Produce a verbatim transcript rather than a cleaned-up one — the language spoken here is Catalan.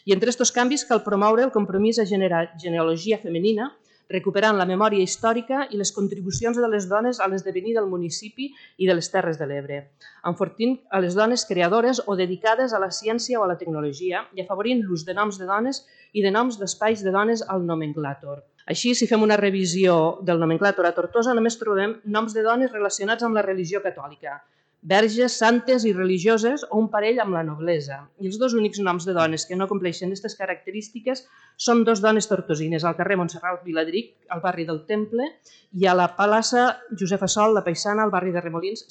I entre aquests canvis cal promoure el compromís a generar genealogia femenina, recuperant la memòria històrica i les contribucions de les dones a l'esdevenir del municipi i de les Terres de l'Ebre, enfortint a les dones creadores o dedicades a la ciència o a la tecnologia i afavorint l'ús de noms de dones i de noms d'espais de dones al nomenclàtor. Així, si fem una revisió del nomenclàtor a Tortosa, només trobem noms de dones relacionats amb la religió catòlica, verges, santes i religioses o un parell amb la noblesa. I els dos únics noms de dones que no compleixen aquestes característiques són dos dones tortosines, al carrer Montserrat Viladric, al barri del Temple, i a la plaça Josefa Sol, la Paisana, al barri de Remolins,